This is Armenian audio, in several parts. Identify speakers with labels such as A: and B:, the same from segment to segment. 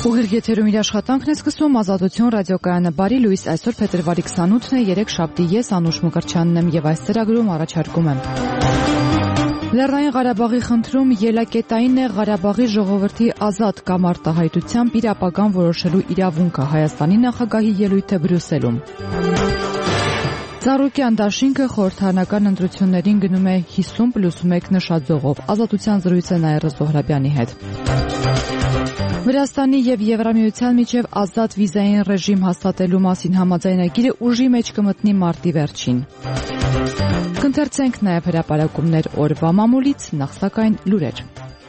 A: Ուղիղ եթերում իր աշխատանքն է սկսում Ազատություն ռադիոկայանը։ Բարի լույս, այսօր փետրվարի 28-ն է, 3 շաբթի, ես Անուշ Մկրտչյանն եմ եւ այս ծրագրում առաջարկում եմ. Լեռնային Ղարաբաղի խնդրում ելակետային է Ղարաբաղի ժողովրդի ազատ կամ արտահայտությամբ իր ապագան որոշելու իրավունքը, Հայաստանի նախագահի ելույթը Բրյուսելում։ Ծառուկյան դաշինքը խորհրդարանական ընտրություններին գնում է 50+1 նշաձողով։ Ազատության զրույց է Նաիրա Զոհրաբյանի հետ։ Վրաստանի եւ Եվրամիության միջև ազատ վիզային ռեժիմ հաստատելու մասին համաձայնագիրը ուժի մեջ կմտնի մարտի վերջին։ Կընթերցենք նաեւ հրապարակումներ օրվա մամուլից, նախ սակայն լուրեր։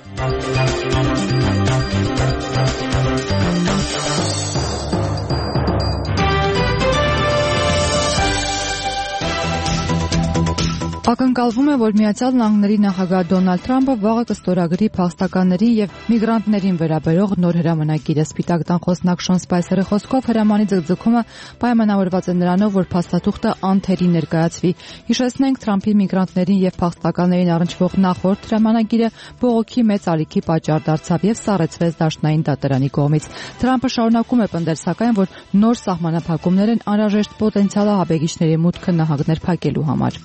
A: Ակնկալվում է, որ Միացյալ Նահանգների նախագահ Դոնալդ Թրամփը վաղը կստորագրի փախստականներին եւ միգրանտներին վերաբերող նոր հրամանագիրը։ Սպիտակ տան խոսնակ Շոն Սպայսերի խոսքով հրամանի ձգձգումը պայմանավորված է նրանով, որ փաստաթուղթը անթերի ներկայացվի։ Հիշեցնենք, Թրամփի միգրանտներին եւ փախստականներին առնչվող նախորդ հրամանագիրը բողոքի մեծ ալիքի պատճառ դարձավ եւ սառեցվեց Դաշնային դատարանի կողմից։ Թրամփը շարունակում է պնդել, սակայն, որ նոր սահմանափակումներ են անհրաժեշտ պոտենցիալ ահաբեկիչների մուտքը նահանգներ փակելու համար։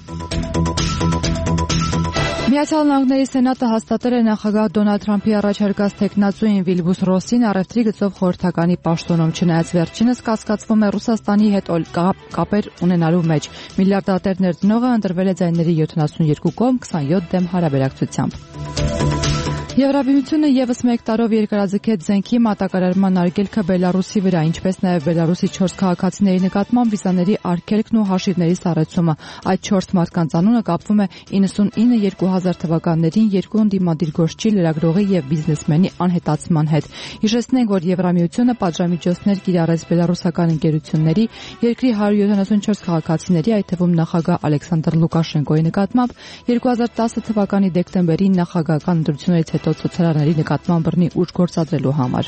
A: Միացյալ Նահանգների Սենատը հաստատել է նախագահ Դոնալդ Թրամփի առաջարկած թեկնածուին Վիլբուս Ռոսին առևտրի գծով խորհրդականի պաշտոնում, չնայած վերջինս կասկածվում է Ռուսաստանի հետ կապեր ունենալու մեջ։ Միլիարդատեր ներդնողը ընտրվել է ձայների 72 կողմ 27 դեմ հարաբերակցությամբ։ Եվրամիությունը եւս 1 տարով երկարաձգեց զենքի մատակարարման արգելքը Բելարուսի վրա, ինչպես նաեւ Բելարուսի 4 քաղաքացիների նկատմամբ վիզաների արգելքն ու հաշիվների սառեցումը։ Այդ 4 մարդկանց անունը կապվում է 99-2000 թվականներին երկու ընդդիմադիր գործչի, լրագրողի եւ բիզնեսմենի անհետացման հետ։ Հիշեցնենք, որ Եվրամիությունը պատժամիջոցներ կիրառեց բելարուսական ընկերությունների, երկրի 174 քաղաքացիների, այդ թվում նախագահ Ալեքսանդր Լուկաշենկոյի նկատմամբ 2010 թվականի դեկտեմբերին նախագահական ընտրություններից հետո ցուցարարների նկատմամբ բռնի ուժ գործադրելու համար։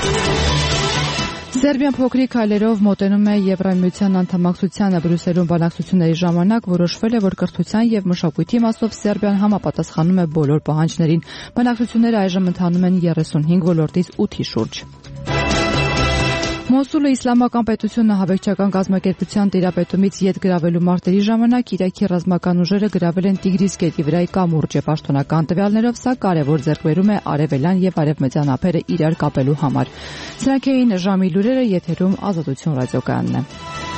A: Սերբիան փոքրիկ քայլերով մոտենում է Եվրամիության անդամակցությանը։ Բրյուսելում բանակցությունների ժամանակ որոշվել է, որ կրթության եւ մշակույթի մասով Սերբիան համապատասխանում է բոլոր պահանջներին։ Բանակցությունները այժմ ընթանում են 35 ոլորտից 8-ի շուրջ։ Մոսուլը իսլամական պետությունը հավեկչական կազմակերպության տիրապետումից ետ գրավելու մարտերի ժամանակ Իրաքի ռազմական ուժերը գրավել են Տիգրիս գետի վրայի կամուրջը։ Պաշտոնական տվյալներով սա կարևոր ձեռքբերում է արևելյան եւ արևմտյան ափերը իրար կապելու համար։ Սրանք էին ժամի լուրերը, եթերում Ազատություն ռադիոկայանն է։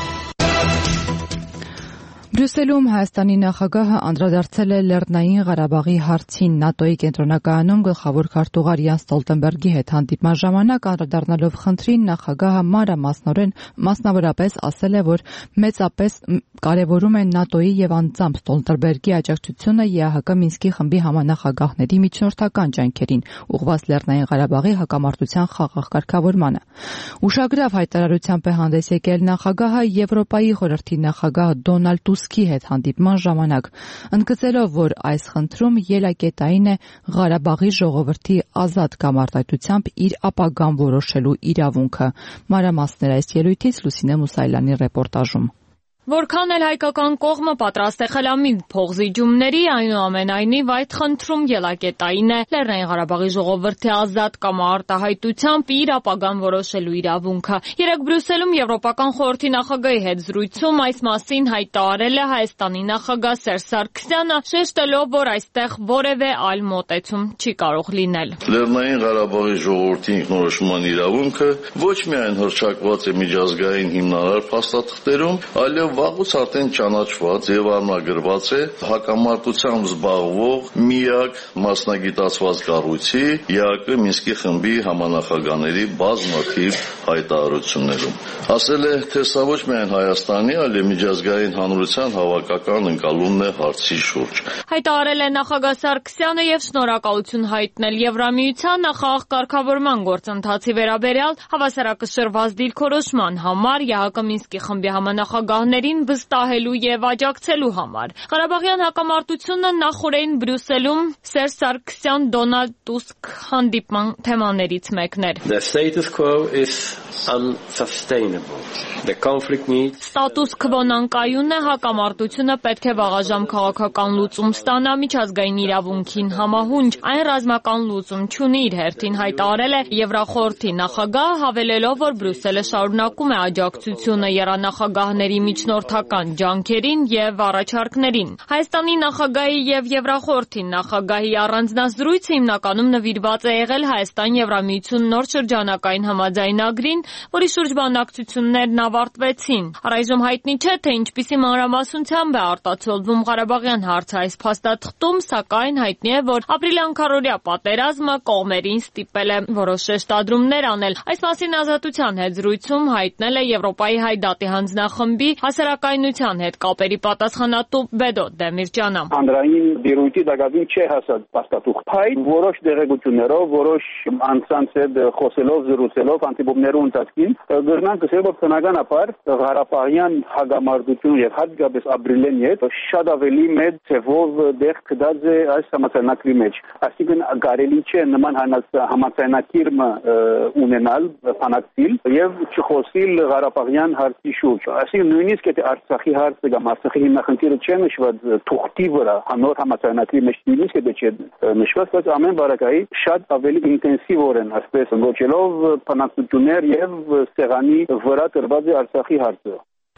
A: Բրյուսելում Հայաստանի նախագահը անդրադարձել է Լեռնային Ղարաբաղի հարցին։ ՆԱՏՕ-ի կենտրոնակայանում գլխավոր քարտուղար Յան Ստոլտենբերգի հետ հանդիպման ժամանակ անդրադառնալով խնդրին, նախագահը մասնավորապես ասել է, որ մեծապես կարևորում է ՆԱՏՕ-ի եւ անձամբ Ստոլտենբերգի աջակցությունը ԵԱՀԿ Մինսկի խմբի համանախագահների միջնորդական ջանքերին, ուղղված Լեռնային Ղարաբաղի հակամարտության խաղաղ կարգավորմանը։ Ուշագրավ հայտարարությամբ է հանդես եկել նախագահը Եվրոպայի խորհրդի նախագահ Դոնալդ Տուսկի հետ հանդիպման ժամանակ, ընդգծելով, որ այս խնդրում ելակետային է Ղարաբաղի ժողովրդի ազատ կամ արտահայտությամբ իր ապագան որոշելու իրավունքը։ Մանրամասներ այս ելույթից Լուսինե Մուսայելյանի ռեպորտաժում։
B: Որքան էլ հայկական կողմը պատրաստ է խելամիտ փոխզիջումների, այնուամենայնիվ այդ խնդրում ելակետային է Լեռնային Ղարաբաղի ժողովրդի ազատ կամ արտահայտությամբ իր ապագան որոշելու իրավունքը։ Երեկ Բրյուսելում Եվրոպական խորհրդի նախագահի հետ զրույցում այս մասին հայտարարել է Հայաստանի նախագահ Սերժ Սարգսյանը, շեշտելով, որ այստեղ որևէ այլ մոտեցում չի կարող լինել։
C: Լեռնային Ղարաբաղի ժողովրդի ինքնորոշման իրավունքը ոչ միայն հռչակված է միջազգային հիմնարար փաստաթղթերում, այլև վաղուց արդեն ճանաչված եւ արմագրված է հակամարտությամբ զբաղվող միակ մասնագիտացված կառույցի ԵԱՀԿ Մինսկի խմբի համանախագահների բազմաթիվ հայտարարություններում։ Ասել է, թե սա ոչ միայն Հայաստանի, այլև միջազգային հանրության հավաքական ընկալումն է հարցի շուրջ։
B: Հայտարարել է նախագահ Սարգսյանը եւ շնորհակալություն հայտնել Եվրամիության նախագահ կարգավորման գործընթացի վերաբերյալ հավասարակշռված դիրքորոշման համար ԵԱՀԿ Մինսկի խմբի համանախագահների հակամարտողներին վստահելու եւ աջակցելու համար։ Ղարաբաղյան հակամարտությունը նախօրեին Բրյուսելում Սերժ Սարգսյան Դոնալդ Տուսկ հանդիպման թեմաներից մեկն էր։
D: The status quo is unsustainable. The conflict needs
B: Ստատուս քվոն անկայուն է, հակամարտությունը պետք է վաղաժամ քաղաքական լուծում ստանա, միջազգային իրավունքին համահունչ, այն ռազմական լուծում չունի, իր հերթին հայտարարել է Եվրախորհրդի նախագահը, հավելելով, որ Բրյուսելը շարունակում է աջակցությունը եռանախագահների միջնորդական ջանքերին եւ առաջարկներին։ Հայաստանի նախագահի եւ Եվրախորհրդի նախագահի առանձնազրույցը հիմնականում նվիրված է եղել Հայաստան-Եվրամիություն նոր շրջանակային համաձայնագրին, որի շուրջ բանակցություններն ավարտվեցին։ Առայժմ հայտնի չէ, թե ինչպիսի մանրամասնությամբ է արտացոլվում Ղարաբաղյան հարցը այս փաստաթղթում, սակայն հայտնի է, որ ապրիլյան քառօրյա պատերազմը կողմերին ստիպել է որոշ շեշտադրումներ անել։ Այս մասին Ազատության հետ զրույցում հայտնել է Եվրոպայի Հայ դատի հանձնախմբի հասարակայնության հետ կապերի պատասխանատու Բեդո Դեմիրճյանը։
E: Հանրային դիրույթի դակավին չէ հասած փաստաթուղթ, որոշ դեղեցություններով, որոշ անձանց հետ խոսելով, զրուցելով, անտիբոմներու ընթացքին գրնան կսել, որ բնականաբար Ղարաբաղյան հակամարտություն եւ հատկապես ապրիլյան հետ շատ ավելի մեծ ձևով դեղ կդած է այս համաձայնագրի մեջ։ Այսինքն կարելի չէ նման համաձայնագիր ունենալ, բանակցել եւ չխոսել Ղարաբաղյան հարցի շուրջ։ Այսինքն նույնիսկ եթե Արցախի հարցը կամ Արցախի հիմնախնդիրը չէ նշված թուղթի վրա, նոր համաձայնագրի մեջ նույնիսկ եթե չէ նշված, բայց ամեն բարակայի շատ ավելի ինտենսիվորեն, այսպես ոչելով բանակցություններ եւ սեղանի վրա դրված է Արցախի հարցը։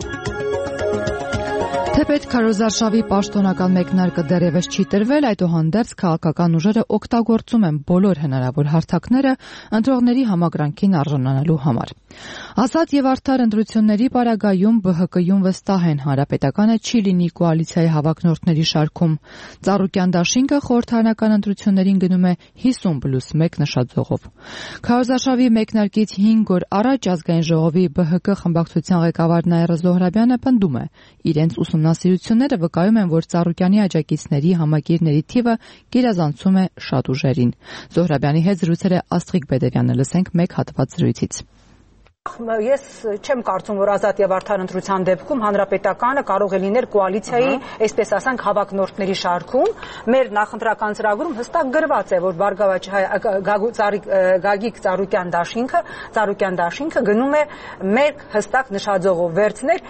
A: Թեպետ քարոզարշավի պաշտոնական մեկնարկը դեռևս չի տրվել, այդուհանդերձ քաղաքական ուժերը օգտագործում են բոլոր հնարավոր հարթակները ընտրողների համակրանքին արժանանալու համար։ Ազատ եւ արդար ընտրությունների պարագայում ԲՀԿ-յում վստահ են, հանրապետականը չի լինի կոալիցիայի հավակնորդների շարքում։ Ծառուկյան դաշինքը խորհրդարանական ընտրություններին գնում է 50+1 նշաձողով։ Քարոզարշավի մեկնարկից 5 օր առաջ ազգային ժողովի ԲՀԿ խմբակցության ղեկավար Նաիրա Զոհրաբյանը պնդում է, իրենց ուսումնասիրությունները վկայում են, որ Ծառուկյանի աջակիցների համակիրների թիվը գերազանցում է շատ ուժերին։ Զոհրաբյանի հետ զրուցել է Աստղիկ Բեդերյանը, լսենք մեկ հատված զրույցից։
F: Ես չեմ կարծում, որ ազատ եւ արդար ընտրության դեպքում հանրապետականը կարող է լինել կոալիցիայի, այսպես ասենք, հավակնորդների շարքում։ Մեր նախընտրական ծրագրում հստակ գրված է, որ Բարգավաճ Գագիկ Ծառուկյան դաշինքը գնում է մեկ հստակ նշաձողով վերցնել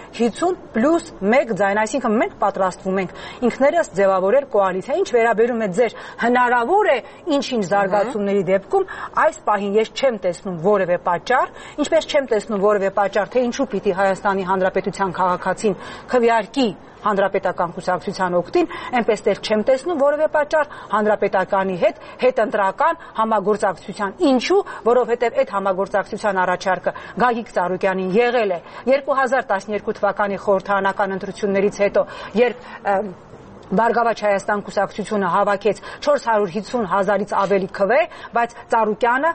F: 50+1 ձայն, այսինքն մենք պատրաստվում ենք ինքներս ձևավորել կոալիցիա։ Ինչ վերաբերում է ձեր հնարավոր է ինչ-ինչ զարգացումների դեպքում, այս պահին ես չեմ տեսնում որևէ պատճառ, ինչպես չեմ տեսնում որևէ պատճառ, թե ինչու պիտի Հայաստանի Հանրապետության քաղաքացին քվեարկի հանրապետական կուսակցության օգտին, այնպես էլ չեմ տեսնում որևէ պատճառ հանրապետականի հետ հետընտրական համագործակցության։ Ինչու? Որովհետև այդ համագործակցության առաջարկը Գագիկ Ծառուկյանին եղել է 2012 թվականի խորհրդարանական ընտրություններից հետո, երբ Բարգավաճ Հայաստան կուսակցությունը հավաքեց 450,000-ից ավելի քվե, բայց Ծառուկյանը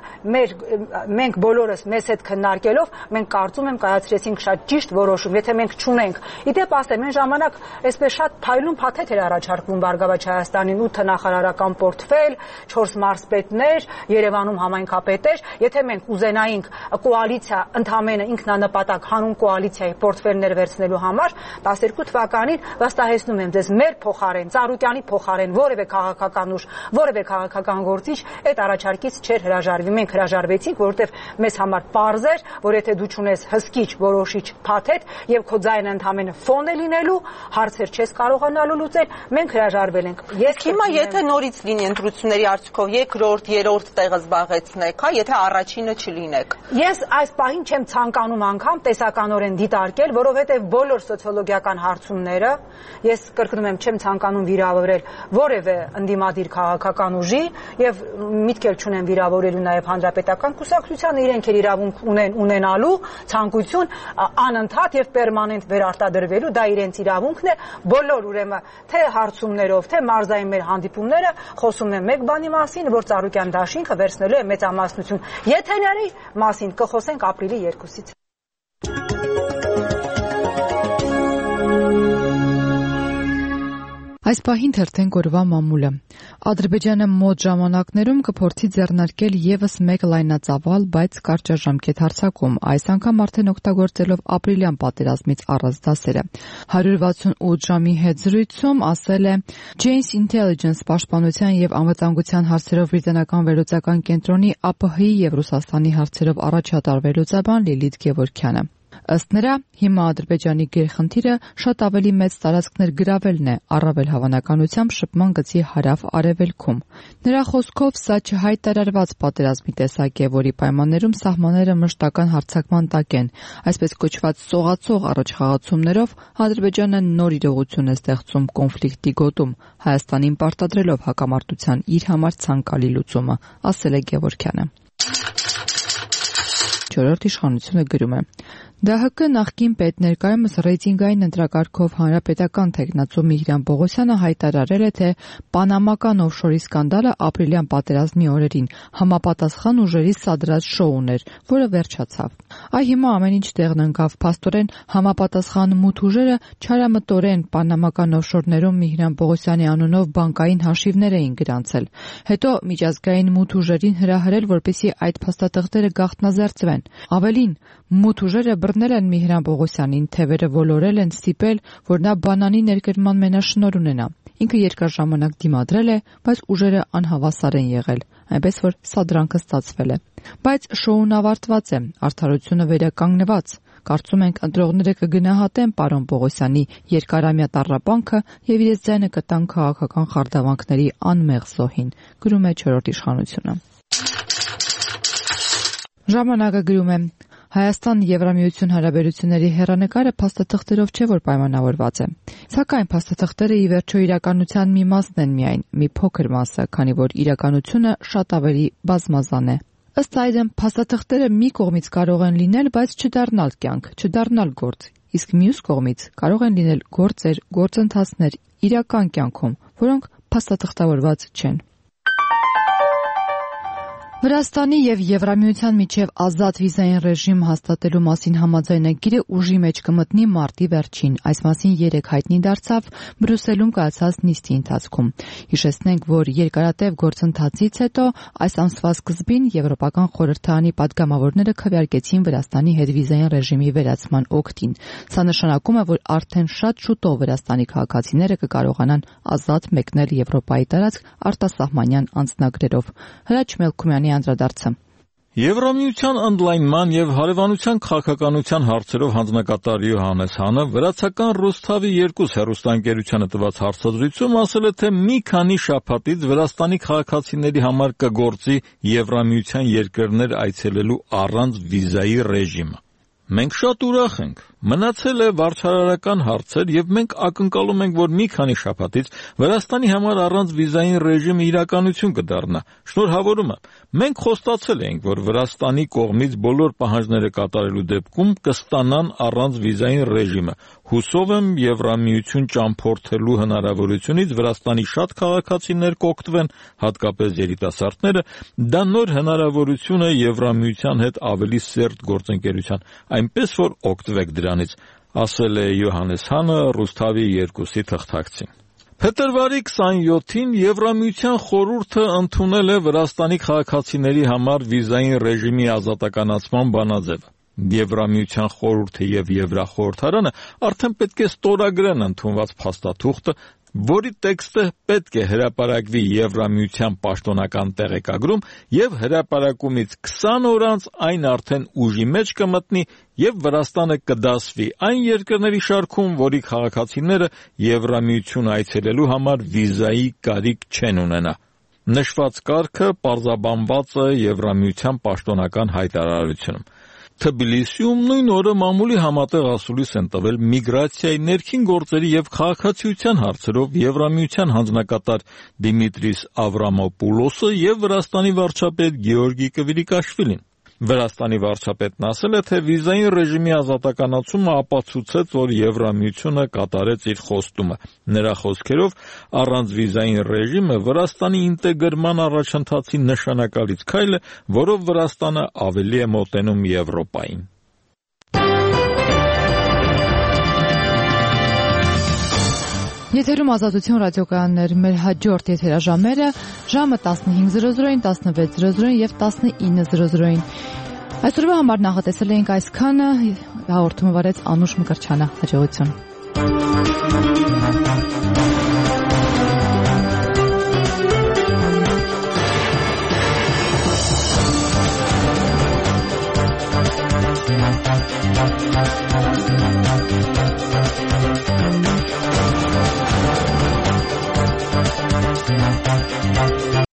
F: մենք բոլորս մեզ հետ քննարկելով մենք կարծում եմ կայացրեցինք շատ ճիշտ որոշում, եթե մենք չունենք։ Իդեպ ասեմ, այն ժամանակ այսպես շատ փայլուն փաթեթ էր առաջարկվում Բարգավաճ Հայաստանին 8 նախարարական պորտֆել, 4 մարզպետներ, Երևանում համայնքապետեր, եթե մենք ուզենայինք կոալիցիա ընդամենը ինքնանպատակ հանուն կոալիցիայի պորտֆելներ վերցնելու համար 12 թվականին վստահեցնում եմ ձեզ մեր Ծառուկյանի փոխարեն որևէ քաղաքական ուժ, որևէ քաղաքական գործիչ այդ առաջարկից չէր հրաժարվի։ Մենք հրաժարվեցինք, որովհետև մեզ համար պարզ էր, որ եթե դու չունես հսկիչ որոշիչ փաթեթ եւ քո ձայնը ընդհանրապես ֆոն է լինելու, հարցեր չես կարողանալու լուծել, մենք հրաժարվել ենք։
G: Ես հիմա եթե նորից լինի ընտրությունների արդյունքով երկրորդ, երրորդ տեղը զբաղեցնեք, հա, եթե առաջինը չլինեք։
F: Ես այս պահին չեմ ցանկանում անգամ տեսականորեն դիտարկել, որովհետև բոլոր սոցիոլոգիական հարցումները, ես կրկնում եմ, չեմ ցանկանում վիրավորել որևէ ընդդիմադիր քաղաքական ուժի եւ միտք էլ չունեմ վիրավորելու նաեւ հանրապետական կուսակցությանը, իրենք էլ իրավունք ունեն ունենալու ցանկություն անընդհատ եւ պերմանենտ վերարտադրվելու, դա իրենց իրավունքն է։ Բոլոր ուրեմն թե հարցումներով, թե մարզային մեր հանդիպումները խոսում են մեկ բանի մասին, որ Ծառուկյան դաշինքը վերցնելու է մեծամասնություն։ Եթերների մասին կխոսենք ապրիլի 2-ից։
A: Այս պահին թերթեն կորվա մամուլը։ Ադրբեջանը մոտ ժամանակներում կփորձի ձեռնարկել եւս մեկ լայնածավալ, բայց կարճաժամկետ հարձակում, այս անգամ արդեն օգտագործելով ապրիլյան պատերազմից առած դասերը։ 168 ժամի հետ զրույցում ասել է Janes Intelligence պաշտպանության եւ անվտանգության հարցերով բրիտանական վերլուծական կենտրոնի ԱՊՀ-ի եւ Ռուսաստանի հարցերով առաջատար վերլուծաբան Լիլիթ Գևորգյանը։ Ըստ նրա, հիմա Ադրբեջանի գերխնդիրը շատ ավելի մեծ տարածքներ գրավելն է, առավել հավանականությամբ շփման գծի հարավ-արևելքում։ Նրա խոսքով, սա չհայտարարված պատերազմի տեսակ է, որի պայմաններում սահմանները մշտական հարձակման տակ են։ Այսպես կոչված սողացող առաջխաղացումներով Ադրբեջանը նոր իրողություն է ստեղծում կոնֆլիկտի գոտում, Հայաստանին պարտադրելով հակամարտության իր համար ցանկալի լուծումը, ասել է Գևորգյանը։ Չորրորդ իշխանությունը գրում է. ԴՀԿ նախկին պետ ներկայումս ռեյտինգային ընտրակարգով հանրապետական թեկնածու Միհրան Պողոսյանը հայտարարել է, թե պանամական օֆշորի սկանդալը ապրիլյան պատերազմի օրերին համապատասխան ուժերի սադրած շոուն էր, որը վերջացավ։ Այ հիմա ամեն ինչ տեղն ընկավ, փաստորեն համապատասխան մութ ուժերը չարամտորեն պանամական օֆշորներում Միհրան Պողոսյանի անունով բանկային հաշիվներ էին գրանցել։ Հետո միջազգային մութ ուժերին հրահրել, որպեսզի այդ փաստաթղթերը գաղտնազերծվեն։ Ավելին, մութ ուժերը բռնել են Միհրան Պողոսյանին, թևերը ոլորել են, ստիպել, որ նա բանանի ներկրման մենաշնորհ ունենա։ Ինքը երկար ժամանակ դիմադրել է, բայց ուժերը անհավասար են եղել, այնպես որ սադրանքը ստացվել է։ Բայց շոուն ավարտված է, արդարությունը վերականգնված։ Կարծում ենք ընտրողները կգնահատեն պարոն Պողոսյանի երկարամյա տառապանքը եւ իրենց ձայնը կտան քաղաքական խարդավանքների անմեղ զոհին, գրում է չորրորդ իշխանությունը։ Ժամանակը գրում է. Հայաստան-Եվրամիություն հարաբերությունների հեռանկարը փաստաթղթերով չէ, որ պայմանավորված է։ Սակայն փաստաթղթերը ի վերջո իրականության մի մասն են միայն, մի փոքր մասը, քանի որ իրականությունը շատ ավելի բազմազան է։ Ըստ այդմ, փաստաթղթերը մի կողմից կարող են լինել, բայց չդառնալ կյանք, չդառնալ գործ, իսկ մյուս կողմից կարող են լինել գործեր, գործընթացներ իրական կյանքում, որոնք փաստաթղթավորված չեն։ Վրաստանի եւ Եվրամիության միջև ազատ վիզային ռեժիմ հաստատելու մասին համաձայնագիրը ուժի մեջ կմտնի մարտի վերջին, այս մասին երեկ հայտնի դարձավ Բրյուսելում կայացած նիստի ընթացքում։ Հիշեցնենք, որ երկարատև գործընթացից հետո այս ամսվա սկզբին Եվրոպական խորհրդարանի պատգամավորները քվեարկեցին Վրաստանի հետ վիզային ռեժիմի վերացման օգտին։ Սա նշանակում է, որ արդեն շատ շուտով Վրաստանի քաղաքացիները կկարողանան ազատ մեկնել Եվրոպայի տարածք արտասահմանյան անձնագրերով։ Հրաչ Մելքումյանի անդրադարձը։
H: Եվրամիության ընդլայնման եւ հարևանության քաղաքականության հարցերով հանձնակատար Յոհաննես Հանը վրացական Ռուսթավի 2 հեռուստաընկերությանը տված հարցազրույցում ասել է, թե մի քանի շաբաթից Վրաստանի քաղաքացիների համար կգործի Եվրամիության երկրներ այցելելու առանց վիզայի ռեժիմը։ Մենք շատ ուրախ ենք։ Մնացել է վարչարարական հարցեր եւ մենք ակնկալում ենք, որ մի քանի շաբաթից Վրաստանի համար առանց վիզային ռեժիմը իրականություն կդառնա։ Շնորհավորում եմ։ Մենք խոստացել էինք, որ Վրաստանի կողմից բոլոր պահանջները կատարելու դեպքում կստանան առանց վիզային ռեժիմը։ Հուսով եմ Եվրամիություն ճամփորդելու հնարավորությունից Վրաստանի շատ քաղաքացիներ կօգտվեն, հատկապես երիտասարդները, դա նոր հնարավորություն է Եվրամիության հետ ավելի սերտ գործընկերության, այնպես որ օգտվեք դրանից, ասել է Յոհաննես Հանը Ռուսթավի 2-ի թղթակցին։ Փետրվարի 27-ին Եվրամիության խորհուրդը ընդունել է Վրաստանի քաղաքացիների համար վիզային ռեժիմի ազատականացման բանաձևը։ Եվրամիության խորհուրդը եւ Եվրախորհրդարանը արդեն պետք է ստորագրեն ընդունված փաստաթուղթը, որի տեքստը պետք է հրապարակվի Եվրամիության պաշտոնական տեղեկագրում եւ հրապարակումից 20 օր անց այն արդեն ուժի մեջ կմտնի եւ Վրաստանը կդասվի այն երկրների շարքում, որի քաղաքացիները Եվրամիություն այցելելու համար վիզայի կարիք չեն ունենա։ Նշված կարգը պարզաբանված է Եվրամիության պաշտոնական հայտարարությունում։ Թբիլիսիում նույն օրը մամուլի համատեղ ասուլիս են տվել միգրացիայի, ներքին գործերի եւ քաղաքացիության հարցերով Եվրամիության հանձնակատար Դիմիտրիս Ավրամոպուլոսը եւ Վրաստանի վարչապետ Գեորգի Կվիրիկաշվիլին։ Վրաստանի վարչապետն ասել է, թե վիզային ռեժիմի ազատականացումը ապացուցեց, որ Եվրամիությունը կատարեց իր խոստումը։ Նրա խոսքերով, առանց վիզային ռեժիմը Վրաստանի ինտեգրման առաջընթացի նշանակալից քայլ է, որով Վրաստանը ավելի է մոտենում Եվրոպային։
A: Եթերում Ազատություն ռադիոկայաններ, մեր հաջորդ եթերաժամերը ժամը 15:00-ին, 16:00-ին եւ 19:00-ին։ Այսօրվա համար նախատեսել էինք այսքանը, հաղորդումը վարեց Անուշ Մկրչյանը, հաջողություն։